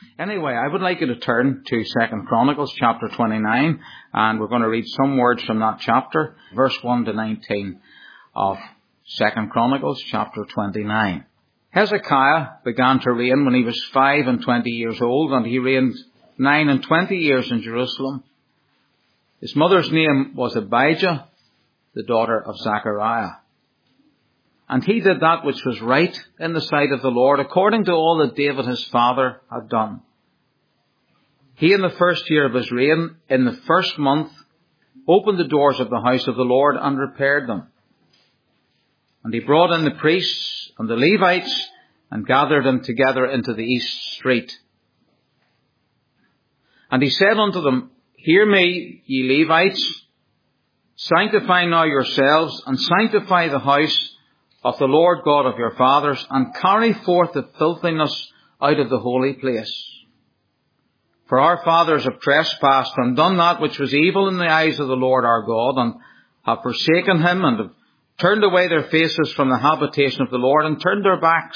Anyway, I would like you to turn to 2 Chronicles chapter 29, and we're going to read some words from that chapter, verse 1 to 19 of 2 Chronicles chapter 29. Hezekiah began to reign when he was 25 years old, and he reigned 29 years in Jerusalem. His mother's name was Abijah, the daughter of Zechariah. And he did that which was right in the sight of the Lord, according to all that David his father had done. He, in the first year of his reign, in the first month, opened the doors of the house of the Lord and repaired them. And he brought in the priests and the Levites and gathered them together into the east street. And he said unto them, Hear me, ye Levites, sanctify now yourselves, and sanctify the house of the Lord God of your fathers, and carry forth the filthiness out of the holy place. For our fathers have trespassed and done that which was evil in the eyes of the Lord our God, and have forsaken him, and have turned away their faces from the habitation of the Lord, and turned their backs.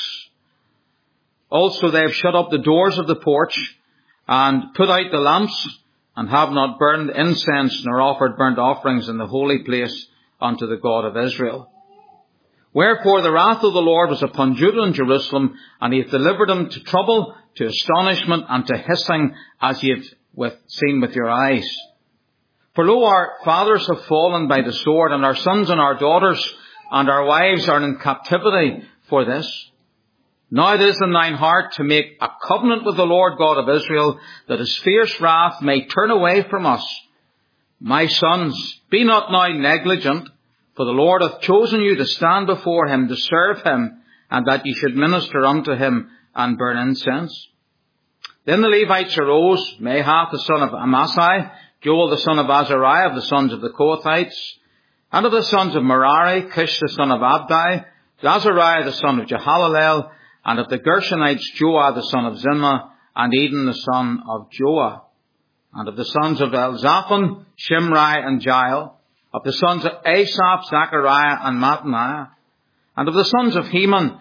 Also they have shut up the doors of the porch, and put out the lamps, and have not burned incense, nor offered burnt offerings in the holy place unto the God of Israel. Wherefore the wrath of the Lord was upon Judah and Jerusalem, and he hath delivered them to trouble, to astonishment, and to hissing, as ye have seen with your eyes. For lo, our fathers have fallen by the sword, and our sons and our daughters and our wives are in captivity for this. Now it is in thine heart to make a covenant with the Lord God of Israel, that his fierce wrath may turn away from us. My sons, be not now negligent, for the Lord hath chosen you to stand before him, to serve him, and that ye should minister unto him and burn incense. Then the Levites arose, Mahath the son of Amasai, Joel the son of Azariah, of the sons of the Kohathites, and of the sons of Merari, Kish the son of Abdi, Azariah the son of Jehalalel, and of the Gershonites, Joah the son of Zimmah, and Eden the son of Joah, and of the sons of Elzaphan, Shimri and Jael, of the sons of Asaph, Zechariah and Mattaniah, and of the sons of Heman,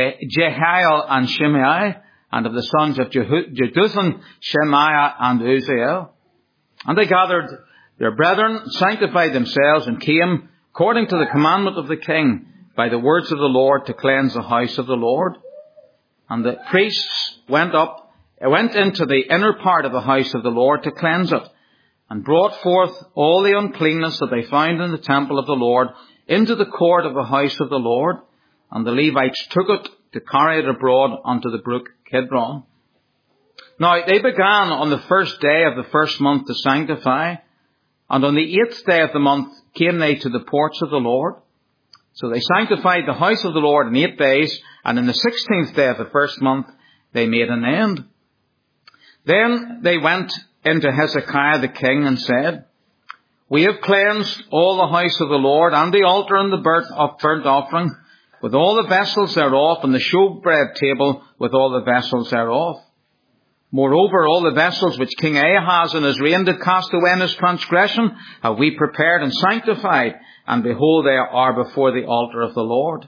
Jehiel and Shimei, and of the sons of Jeduthun, Shemaiah and Uzziel. And they gathered their brethren, sanctified themselves, and came, according to the commandment of the king, by the words of the Lord, to cleanse the house of the Lord. And the priests went into the inner part of the house of the Lord to cleanse it, and brought forth all the uncleanness that they found in the temple of the Lord into the court of the house of the Lord. And the Levites took it to carry it abroad unto the brook Kidron. Now they began on the first day of the first month to sanctify, and on the 8th day of the month came they to the porch of the Lord. So they sanctified the house of the Lord in 8 days, and in the 16th day of the first month they made an end. Then they went into Hezekiah the king and said, We have cleansed all the house of the Lord, and the altar and the burnt offering, with all the vessels thereof, and the showbread table with all the vessels thereof. Moreover, all the vessels which King Ahaz in his reign did cast away in his transgression have we prepared and sanctified, and behold, they are before the altar of the Lord.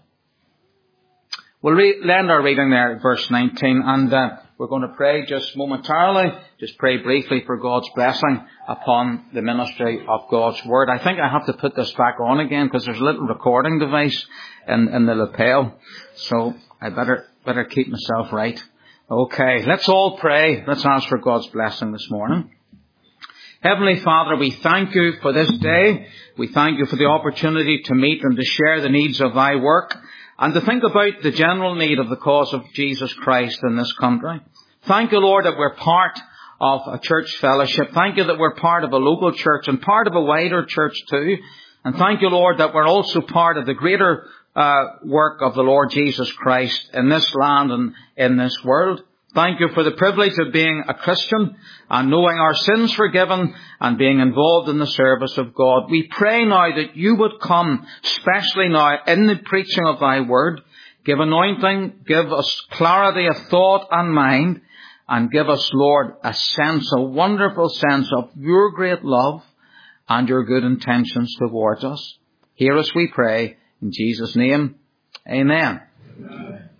We'll end our reading there at verse 19, and we're going to pray just momentarily, just pray briefly for God's blessing upon the ministry of God's Word. I think I have to put this back on again because there's a little recording device in the lapel, so I better keep myself right. Okay, let's all pray. Let's ask for God's blessing this morning. Heavenly Father, we thank you for this day. We thank you for the opportunity to meet and to share the needs of thy work, and to think about the general need of the cause of Jesus Christ in this country. Thank you, Lord, that we're part of a church fellowship. Thank you that we're part of a local church and part of a wider church too. And thank you, Lord, that we're also part of the greater work of the Lord Jesus Christ in this land and in this world. Thank you for the privilege of being a Christian and knowing our sins forgiven and being involved in the service of God. We pray now that you would come, especially now in the preaching of thy word, give anointing, give us clarity of thought and mind, and give us, Lord, a wonderful sense of your great love and your good intentions towards us. Hear us, we pray, in Jesus' name. Amen. Amen.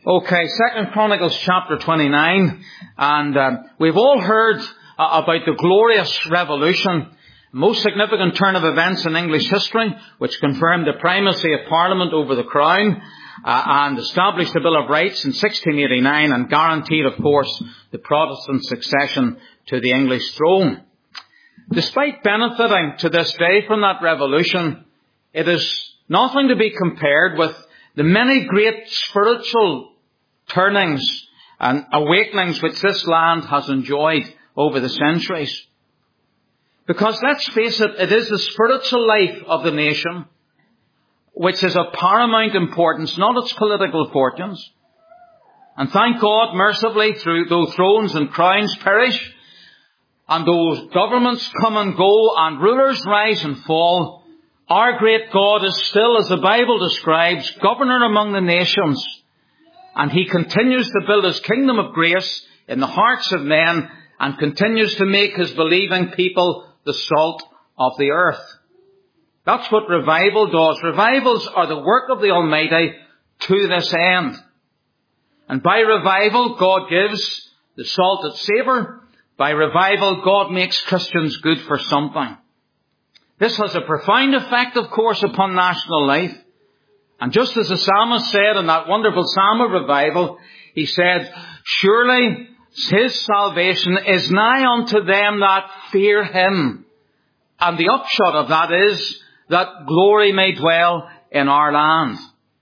Okay, 2 Chronicles chapter 29, and we've all heard about the glorious revolution, most significant turn of events in English history, which confirmed the primacy of Parliament over the Crown, and established the Bill of Rights in 1689, and guaranteed, of course, the Protestant succession to the English throne. Despite benefiting to this day from that revolution, it is nothing to be compared with the many great spiritual turnings and awakenings which this land has enjoyed over the centuries. Because let's face it, it is the spiritual life of the nation which is of paramount importance, not its political fortunes. And thank God, mercifully, though thrones and crowns perish, and though governments come and go, and rulers rise and fall, our great God is still, as the Bible describes, governor among the nations. And he continues to build his kingdom of grace in the hearts of men, and continues to make his believing people the salt of the earth. That's what revival does. Revivals are the work of the Almighty to this end. And by revival, God gives the salted savour. By revival, God makes Christians good for something. This has a profound effect, of course, upon national life. And just as the psalmist said in that wonderful psalm of revival, he said, surely his salvation is nigh unto them that fear him. And the upshot of that is that glory may dwell in our land.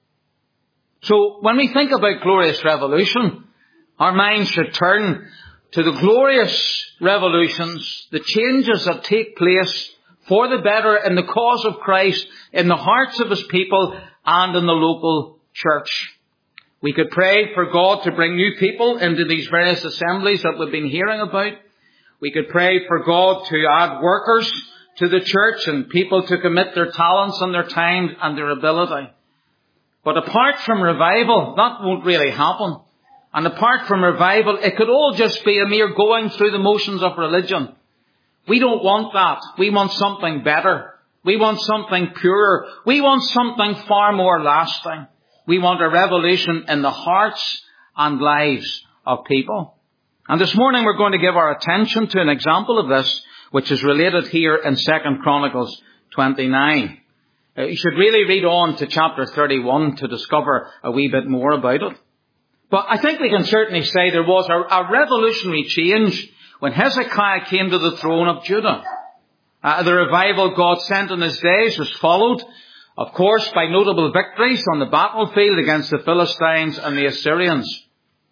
So when we think about glorious revolution, our minds should turn to the glorious revolutions, the changes that take place for the better in the cause of Christ, in the hearts of his people, and in the local church. We could pray for God to bring new people into these various assemblies that we've been hearing about. We could pray for God to add workers to the church and people to commit their talents and their time and their ability. But apart from revival, that won't really happen. And apart from revival, it could all just be a mere going through the motions of religion. We don't want that. We want something better. We want something purer. We want something far more lasting. We want a revolution in the hearts and lives of people. And this morning we're going to give our attention to an example of this, which is related here in 2 Chronicles 29. You should really read on to chapter 31 to discover a wee bit more about it. But I think we can certainly say there was a revolutionary change when Hezekiah came to the throne of Judah. The revival God sent in his days was followed, of course, by notable victories on the battlefield against the Philistines and the Assyrians.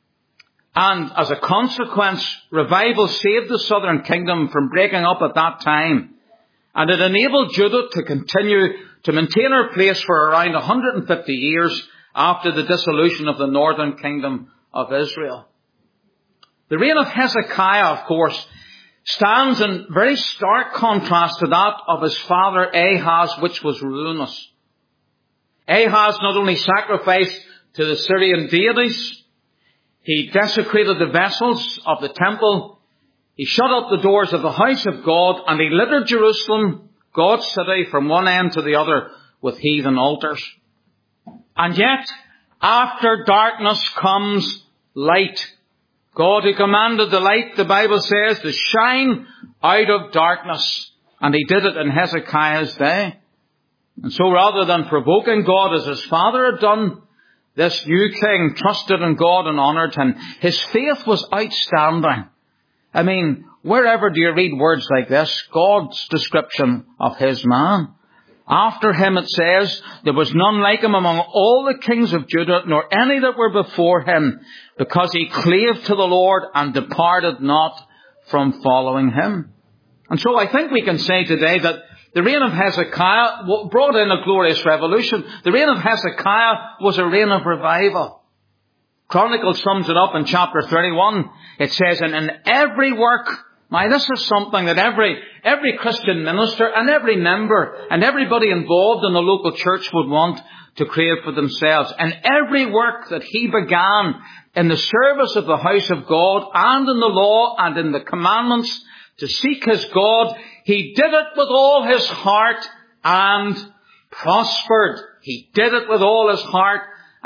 And as a consequence, revival saved the southern kingdom from breaking up at that time. And it enabled Judah to continue to maintain her place for around 150 years after the dissolution of the northern kingdom of Israel. The reign of Hezekiah, of course, stands in very stark contrast to that of his father Ahaz, which was ruinous. Ahaz not only sacrificed to the Syrian deities, he desecrated the vessels of the temple, he shut up the doors of the house of God, and he littered Jerusalem, God's city, from one end to the other with heathen altars. And yet, after darkness comes light. God who commanded the light, the Bible says, to shine out of darkness. And he did it in Hezekiah's day. And so rather than provoking God as his father had done, this new king trusted in God and honoured him. His faith was outstanding. I mean, wherever do you read words like this? God's description of his man. After him, it says, there was none like him among all the kings of Judah, nor any that were before him, because he clave to the Lord and departed not from following him. And so I think we can say today that the reign of Hezekiah brought in a glorious revolution. The reign of Hezekiah was a reign of revival. Chronicles sums it up in chapter 31. It says, and in every work. Now, this is something that every Christian minister and every member and everybody involved in the local church would want to crave for themselves. And every work that he began in the service of the house of God and in the law and in the commandments to seek his God, he did it with all his heart and prospered. He did it with all his heart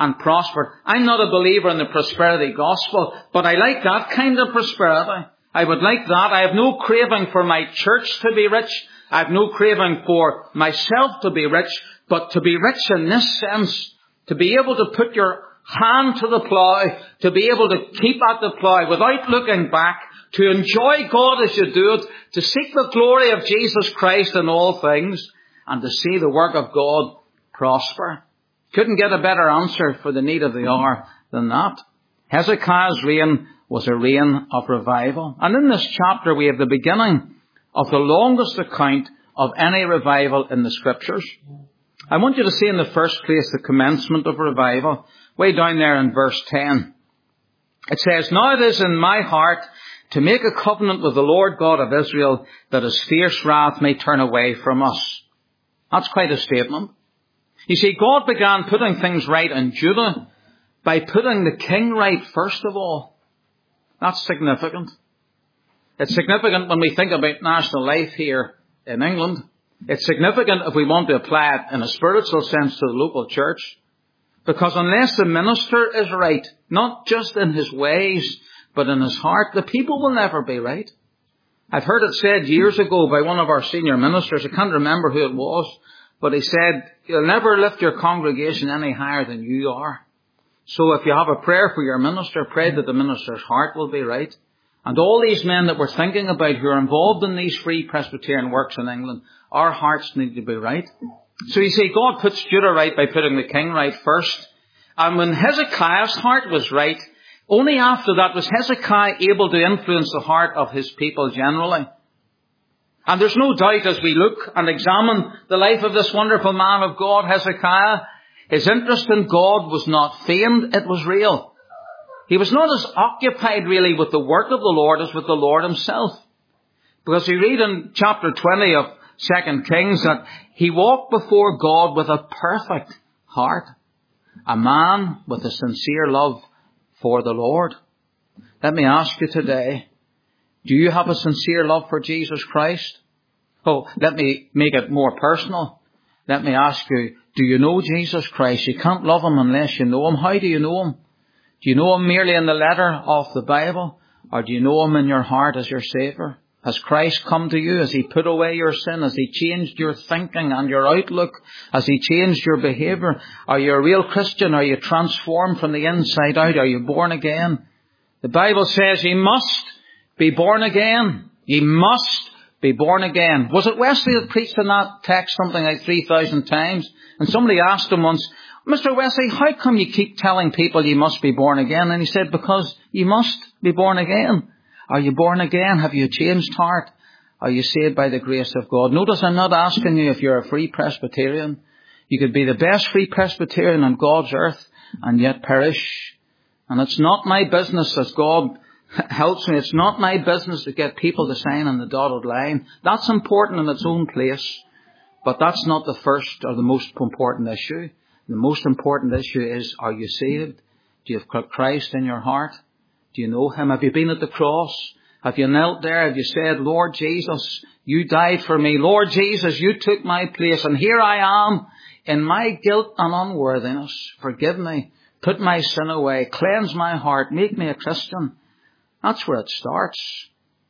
and prospered. I'm not a believer in the prosperity gospel, but I like that kind of prosperity. I would like that. I have no craving for my church to be rich. I have no craving for myself to be rich, but to be rich in this sense, to be able to put your hand to the plough, to be able to keep at the plough without looking back, to enjoy God as you do it, to seek the glory of Jesus Christ in all things, and to see the work of God prosper. Couldn't get a better answer for the need of the hour than that. Hezekiah's reign was a reign of revival. And in this chapter we have the beginning of the longest account of any revival in the Scriptures. I want you to see in the first place the commencement of revival, way down there in verse 10. It says, "Now it is in my heart to make a covenant with the Lord God of Israel, that his fierce wrath may turn away from us." That's quite a statement. You see, God began putting things right in Judah by putting the king right first of all. That's significant. It's significant when we think about national life here in England. It's significant if we want to apply it in a spiritual sense to the local church. Because unless the minister is right, not just in his ways, but in his heart, the people will never be right. I've heard it said years ago by one of our senior ministers, I can't remember who it was, but he said, "You'll never lift your congregation any higher than you are. So if you have a prayer for your minister, pray that the minister's heart will be right." And all these men that we're thinking about who are involved in these free Presbyterian works in England, our hearts need to be right. So you see, God puts Judah right by putting the king right first. And when Hezekiah's heart was right, only after that was Hezekiah able to influence the heart of his people generally. And there's no doubt as we look and examine the life of this wonderful man of God, Hezekiah, his interest in God was not feigned, it was real. He was not as occupied really with the work of the Lord as with the Lord himself. Because we read in chapter 20 of 2 Kings that he walked before God with a perfect heart. A man with a sincere love for the Lord. Let me ask you today, do you have a sincere love for Jesus Christ? Oh, let me make it more personal. Let me ask you, do you know Jesus Christ? You can't love him unless you know him. How do you know him? Do you know him merely in the letter of the Bible? Or do you know him in your heart as your Saviour? Has Christ come to you? Has he put away your sin? Has he changed your thinking and your outlook? Has he changed your behaviour? Are you a real Christian? Are you transformed from the inside out? Are you born again? The Bible says he must be born again. He must be born again. Was it Wesley that preached in that text something like 3,000 times? And somebody asked him once, "Mr. Wesley, how come you keep telling people you must be born again?" And he said, "Because you must be born again." Are you born again? Have you a changed heart? Are you saved by the grace of God? Notice I'm not asking you if you're a free Presbyterian. You could be the best free Presbyterian on God's earth and yet perish. And it's not my business, as God helps me, it's not my business to get people to sign on the dotted line. That's important in its own place. But that's not the first or the most important issue. The most important issue is, are you saved? Do you have Christ in your heart? Do you know him? Have you been at the cross? Have you knelt there? Have you said, "Lord Jesus, you died for me. Lord Jesus, you took my place. And here I am in my guilt and unworthiness. Forgive me. Put my sin away. Cleanse my heart. Make me a Christian." That's where it starts.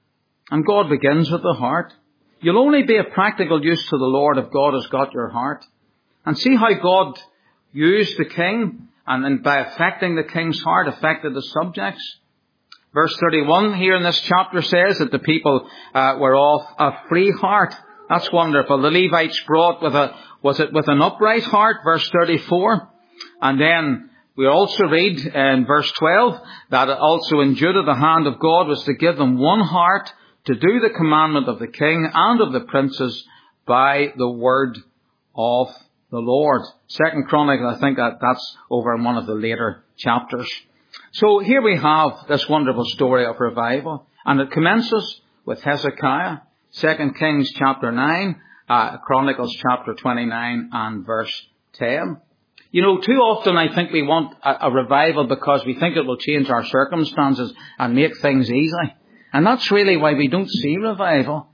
And God begins with the heart. You'll only be of practical use to the Lord if God has got your heart. And see how God used the king, and then by affecting the king's heart, affected the subjects. Verse 31 here in this chapter says that the people were of a free heart. That's wonderful. The Levites brought was it with an upright heart? Verse 34. And then we also read in verse 12 that also in Judah the hand of God was to give them one heart to do the commandment of the king and of the princes by the word of the Lord. 2 Chronicles, I think that's over in one of the later chapters. So here we have this wonderful story of revival. And it commences with Hezekiah, 2 Kings chapter 9, Chronicles chapter 29 and verse 10. You know, too often I think we want a revival because we think it will change our circumstances and make things easy. And that's really why we don't see revival.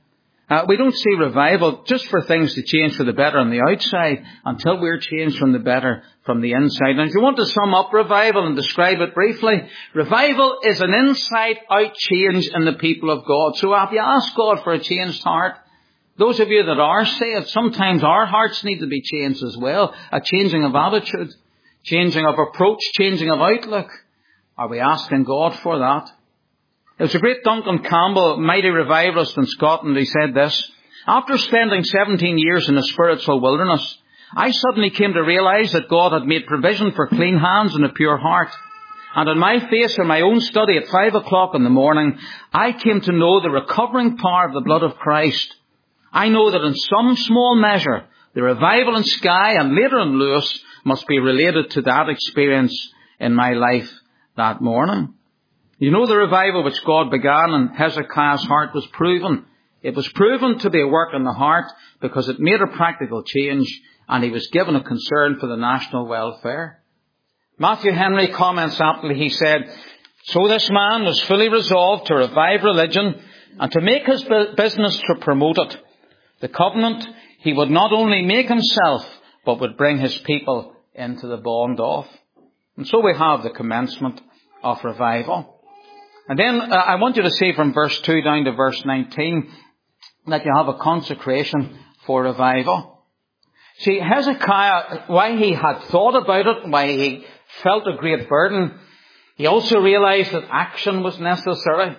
We don't see revival just for things to change for the better on the outside until we're changed from the better from the inside. And if you want to sum up revival and describe it briefly, revival is an inside-out change in the people of God. So have you asked God for a changed heart? Those of you that are saved, sometimes our hearts need to be changed as well. A changing of attitude, changing of approach, changing of outlook. Are we asking God for that? There was a great Duncan Campbell, mighty revivalist in Scotland, who said this: after spending 17 years in the spiritual wilderness, I suddenly came to realize that God had made provision for clean hands and a pure heart. And on my face in my own study at 5 o'clock in the morning, I came to know the recovering power of the blood of Christ. I know that in some small measure, the revival in Skye and later in Lewis must be related to that experience in my life that morning. You know, the revival which God began in Hezekiah's heart was proven. It was proven to be a work in the heart because it made a practical change, and he was given a concern for the national welfare. Matthew Henry comments aptly. He said, so this man was fully resolved to revive religion and to make his business to promote it. The covenant he would not only make himself, but would bring his people into the bond of. And so we have the commencement of revival. And then I want you to see from verse 2 down to verse 19 that you have a consecration for revival. See, Hezekiah, why he had thought about it, why he felt a great burden, he also realized that action was necessary.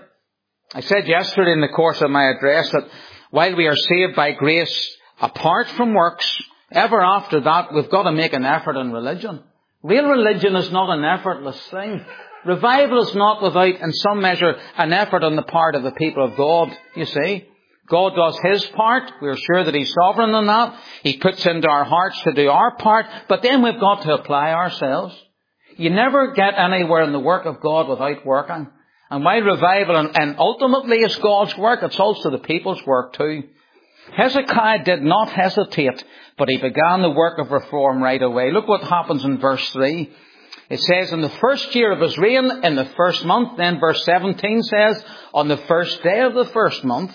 I said yesterday in the course of my address that while we are saved by grace apart from works, ever after that we've got to make an effort in religion. Real religion is not an effortless thing. Revival is not without, in some measure, an effort on the part of the people of God, you see. God does his part. We're sure that he's sovereign in that. He puts into our hearts to do our part. But then we've got to apply ourselves. You never get anywhere in the work of God without working. And while revival and ultimately is God's work, it's also the people's work too. Hezekiah did not hesitate, but he began the work of reform right away. Look what happens in verse 3. It says, in the first year of his reign, in the first month. Then verse 17 says, on the first day of the first month.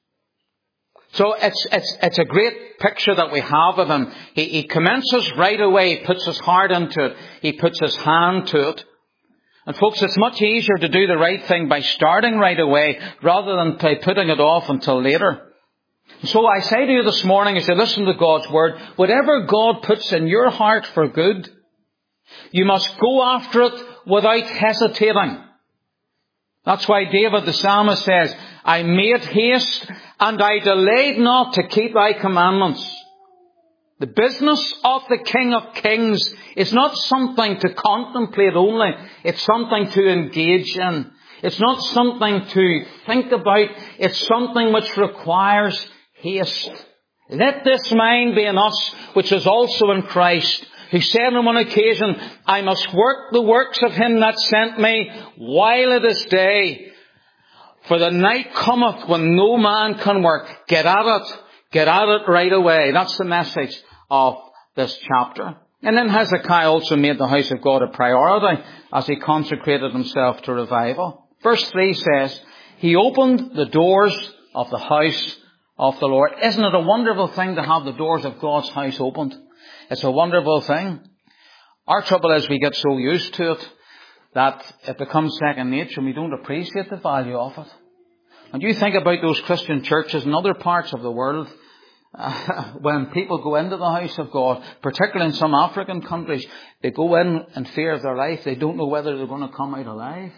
So it's a great picture that we have of him. He commences right away. He puts his heart into it. He puts his hand to it. And folks, it's much easier to do the right thing by starting right away rather than by putting it off until later. So I say to you this morning, as you listen to God's word, whatever God puts in your heart for good, you must go after it without hesitating. That's why David the psalmist says, I made haste and I delayed not to keep thy commandments. The business of the King of Kings is not something to contemplate only. It's something to engage in. It's not something to think about. It's something which requires haste. Let this mind be in us, which is also in Christ, who said on one occasion, I must work the works of him that sent me while it is day. For the night cometh when no man can work. Get at it. Get at it right away. That's the message of this chapter. And then Hezekiah also made the house of God a priority as he consecrated himself to revival. Verse 3 says, he opened the doors of the house of the Lord. Isn't it a wonderful thing to have the doors of God's house opened? It's a wonderful thing. Our trouble is we get so used to it that it becomes second nature and we don't appreciate the value of it. And you think about those Christian churches in other parts of the world, when people go into the house of God, particularly in some African countries, they go in fear of their life. They don't know whether they're going to come out alive.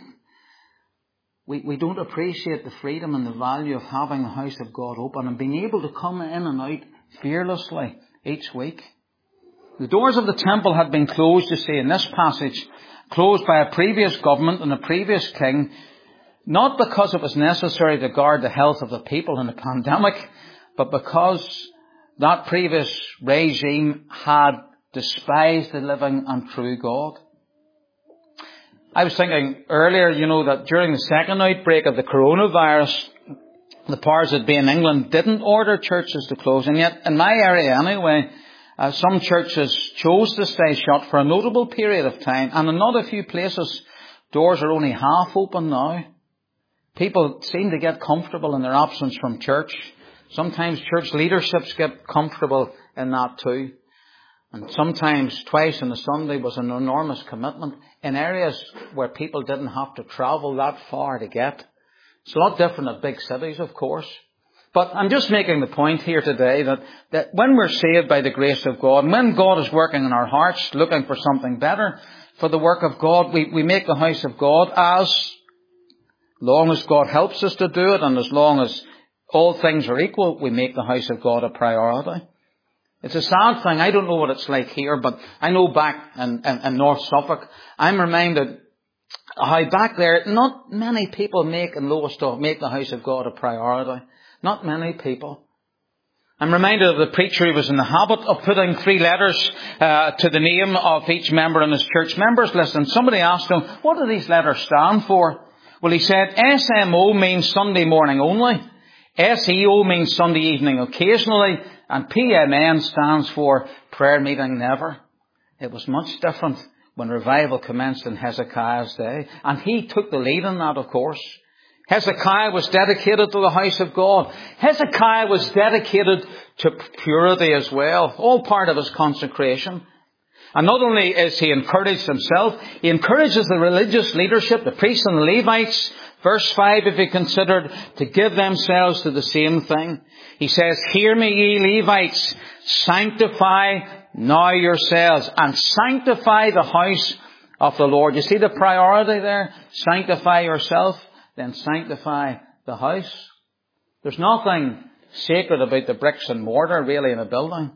We don't appreciate the freedom and the value of having the house of God open and being able to come in and out fearlessly each week. The doors of the temple had been closed, you see, in this passage, closed by a previous government and a previous king, not because it was necessary to guard the health of the people in the pandemic, but because that previous regime had despised the living and true God. I was thinking earlier, that during the second outbreak of the coronavirus, the powers that be in England didn't order churches to close. And yet, in my area anyway, some churches chose to stay shut for a notable period of time. And in not a few places, doors are only half open now. People seem to get comfortable in their absence from church. Sometimes church leaderships get comfortable in that too. And sometimes twice on a Sunday was an enormous commitment in areas where people didn't have to travel that far to get. It's a lot different at big cities, of course. But I'm just making the point here today that when we're saved by the grace of God, and when God is working in our hearts, looking for something better for the work of God, we make the house of God, as long as God helps us to do it, and as long as all things are equal, we make the house of God a priority. It's a sad thing. I don't know what it's like here, but I know back in North Suffolk, I'm reminded how back there, not many people make the house of God a priority. Not many people. I'm reminded of the preacher who was in the habit of putting 3 letters to the name of each member on his church members list. And somebody asked him, what do these letters stand for? Well, he said, SMO means Sunday morning only. SEO means Sunday evening occasionally. And PMN stands for prayer meeting never. It was much different when revival commenced in Hezekiah's day. And he took the lead in that, of course. Hezekiah was dedicated to the house of God. Hezekiah was dedicated to purity as well. All part of his consecration. And not only is he encouraged himself, he encourages the religious leadership, the priests and the Levites. Verse 5, if he considered, to give themselves to the same thing. He says, hear me, ye Levites, sanctify now yourselves, and sanctify the house of the Lord. You see the priority there? Sanctify yourself, then sanctify the house. There's nothing sacred about the bricks and mortar really in a building.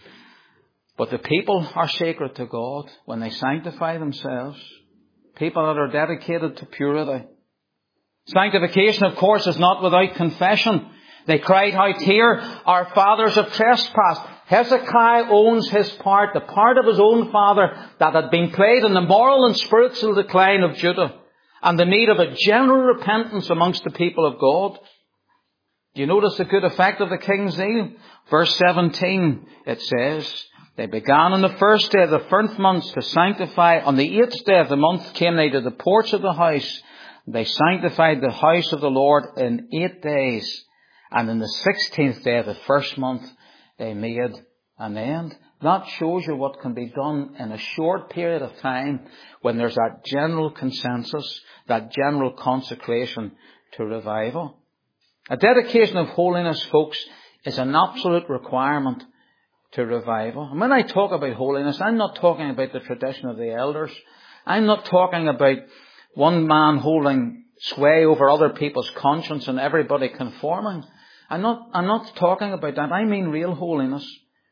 But the people are sacred to God when they sanctify themselves. People that are dedicated to purity. Sanctification, of course, is not without confession. They cried out here, our fathers have trespassed. Hezekiah owns his part, the part of his own father that had been played in the moral and spiritual decline of Judah, and the need of a general repentance amongst the people of God. Do you notice the good effect of the king's zeal? Verse 17, it says, they began on the first day of the 1st month to sanctify. On the 8th day of the month came they to the porch of the house. They sanctified the house of the Lord in 8 days. And in the 16th day of the 1st month, they made an end. That shows you what can be done in a short period of time when there's that general consensus, that general consecration to revival. A dedication of holiness, folks, is an absolute requirement to revival. And when I talk about holiness, I'm not talking about the tradition of the elders. I'm not talking about one man holding sway over other people's conscience and everybody conforming. I'm not talking about that. I mean real holiness.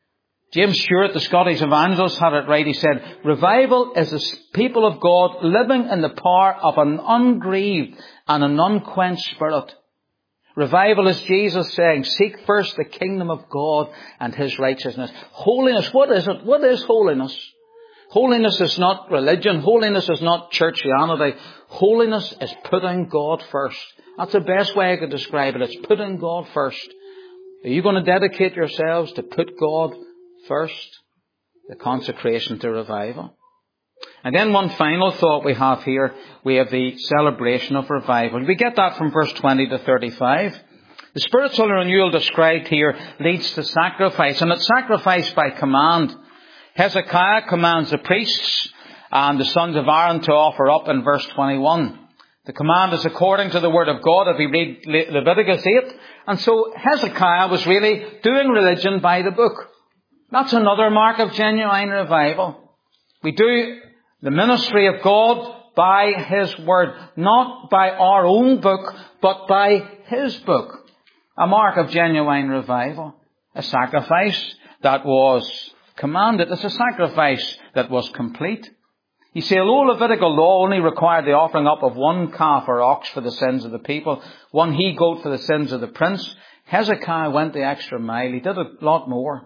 James Stewart, the Scottish evangelist, had it right. He said, revival is the people of God living in the power of an ungrieved and an unquenched spirit. Revival is Jesus saying, seek first the kingdom of God and his righteousness. Holiness, what is it? What is holiness? Holiness is not religion. Holiness is not churchianity. Holiness is putting God first. That's the best way I could describe it. It's putting God first. Are you going to dedicate yourselves to put God first? The consecration to revival. And then one final thought we have here. We have the celebration of revival. We get that from verse 20 to 35. The spiritual renewal described here leads to sacrifice. And it's sacrifice by command. Hezekiah commands the priests and the sons of Aaron to offer up in verse 21. The command is according to the word of God if we read Leviticus 8. And so Hezekiah was really doing religion by the book. That's another mark of genuine revival. We do the ministry of God by his word, not by our own book, but by his book. A mark of genuine revival. A sacrifice that was commanded. It's a sacrifice that was complete. You see, although Levitical law only required the offering up of one calf or ox for the sins of the people, one he-goat for the sins of the prince, Hezekiah went the extra mile. He did a lot more.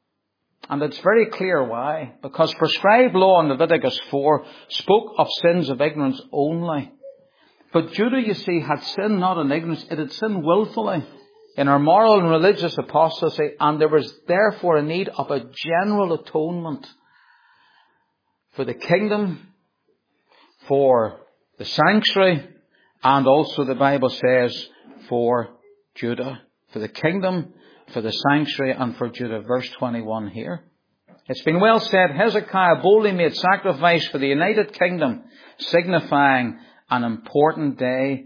And it's very clear why. Because prescribed law in Leviticus 4 spoke of sins of ignorance only. But Judah, you see, had sinned not in ignorance, it had sinned willfully in our moral and religious apostasy, and there was therefore a need of a general atonement for the kingdom, for the sanctuary, and also the Bible says for Judah. For the kingdom, for the sanctuary and for Judah. Verse 21 here. It's been well said, Hezekiah boldly made sacrifice for the united kingdom, signifying an important day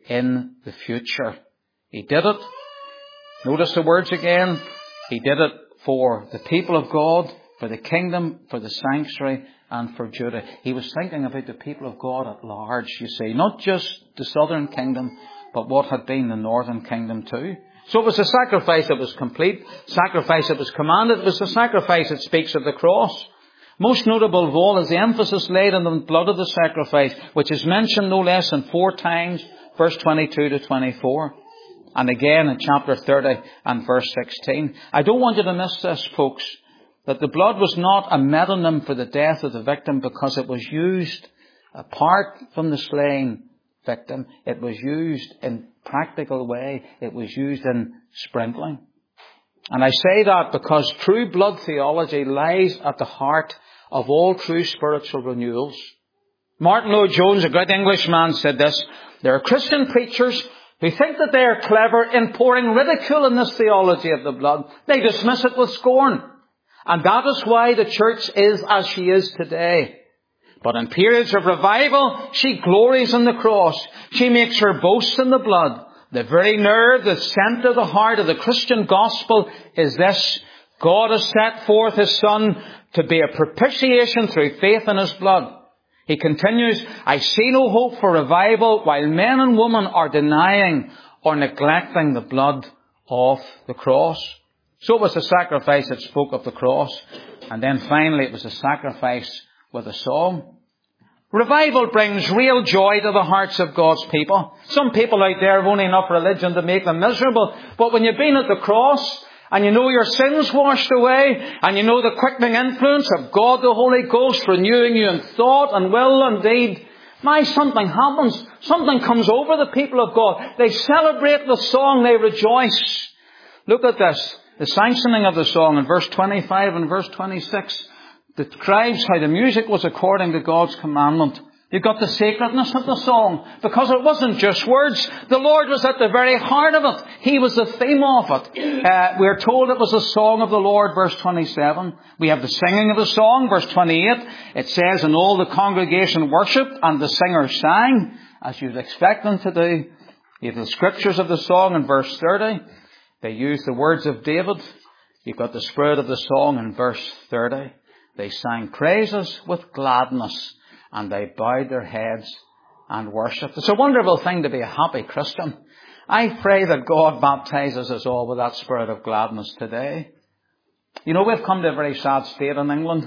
in the future. He did it. Notice the words again. He did it for the people of God, for the kingdom, for the sanctuary, and for Judah. He was thinking about the people of God at large, you see. Not just the southern kingdom, but what had been the northern kingdom too. So it was a sacrifice that was complete, sacrifice that was commanded. It was a sacrifice that speaks of the cross. Most notable of all is the emphasis laid on the blood of the sacrifice, which is mentioned no less than 4 times, verse 22 to 24. And again in chapter 30 and verse 16. I don't want you to miss this, folks, that the blood was not a metonym for the death of the victim because it was used apart from the slain victim. It was used in practical way. It was used in sprinkling. And I say that because true blood theology lies at the heart of all true spiritual renewals. Martin Lloyd-Jones, a great Englishman, said this: there are Christian preachers who think that they are clever in pouring ridicule in this theology of the blood. They dismiss it with scorn. And that is why the church is as she is today. But in periods of revival, she glories in the cross. She makes her boast in the blood. The very nerve, the centre, the heart of the Christian gospel is this: God has set forth His Son to be a propitiation through faith in His blood. He continues, I see no hope for revival while men and women are denying or neglecting the blood of the cross. So it was a sacrifice that spoke of the cross. And then finally it was a sacrifice with a song. Revival brings real joy to the hearts of God's people. Some people out there have only enough religion to make them miserable. But when you've been at the cross, and you know your sins washed away, and you know the quickening influence of God the Holy Ghost renewing you in thought and will and deed, something happens. Something comes over the people of God. They celebrate the song. They rejoice. Look at this. The sanctioning of the song in verse 25 and verse 26 describes how the music was according to God's commandment. You got the sacredness of the song, because it wasn't just words. The Lord was at the very heart of it. He was the theme of it. We're told it was a song of the Lord, verse 27. We have the singing of the song, verse 28. It says, and all the congregation worshipped, and the singers sang, as you'd expect them to do. You have the scriptures of the song in verse 30. They use the words of David. You've got the spirit of the song in verse 30. They sang praises with gladness, and they bowed their heads and worshipped. It's a wonderful thing to be a happy Christian. I pray that God baptizes us all with that spirit of gladness today. You know, we've come to a very sad state in England.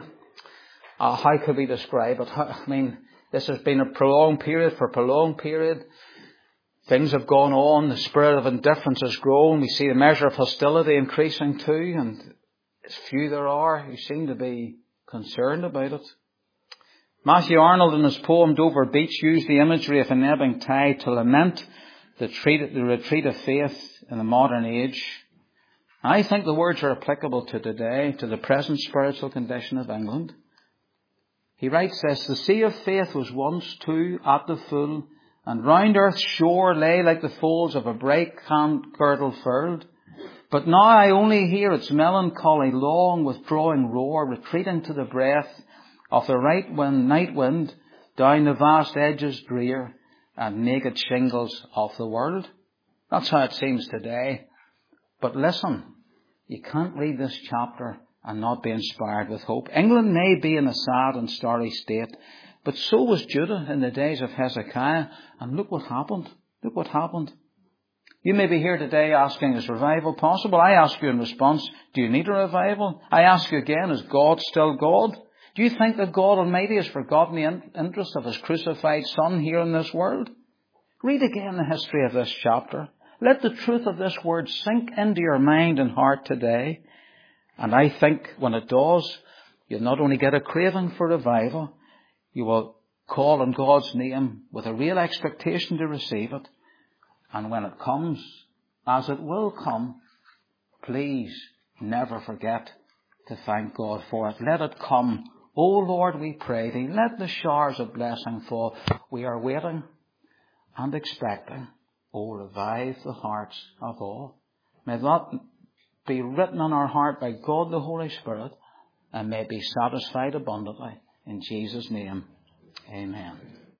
How could we describe it? This has been a prolonged period. Things have gone on. The spirit of indifference has grown. We see the measure of hostility increasing too. And as few there are who seem to be concerned about it. Matthew Arnold in his poem Dover Beach used the imagery of an ebbing tide to lament the retreat of faith in the modern age. I think the words are applicable to today, to the present spiritual condition of England. He writes this: the sea of faith was once too at the full, and round earth's shore lay like the folds of a bright girdle furled. But now I only hear its melancholy long withdrawing roar, retreating to the breath of the right night wind down the vast edges drear and naked shingles of the world. That's how it seems today. But listen, you can't read this chapter and not be inspired with hope. England may be in a sad and starry state, but so was Judah in the days of Hezekiah. And look what happened. Look what happened. You may be here today asking, is revival possible? I ask you in response, do you need a revival? I ask you again, is God still God? Do you think that God Almighty has forgotten the interest of His crucified Son here in this world? Read again the history of this chapter. Let the truth of this word sink into your mind and heart today. And I think when it does, you'll not only get a craving for revival, you will call on God's name with a real expectation to receive it. And when it comes, as it will come, please never forget to thank God for it. Let it come. O Lord, we pray Thee, let the showers of blessing fall. We are waiting and expecting. O revive the hearts of all. May that be written on our heart by God the Holy Spirit, and may be satisfied abundantly. In Jesus' name, amen.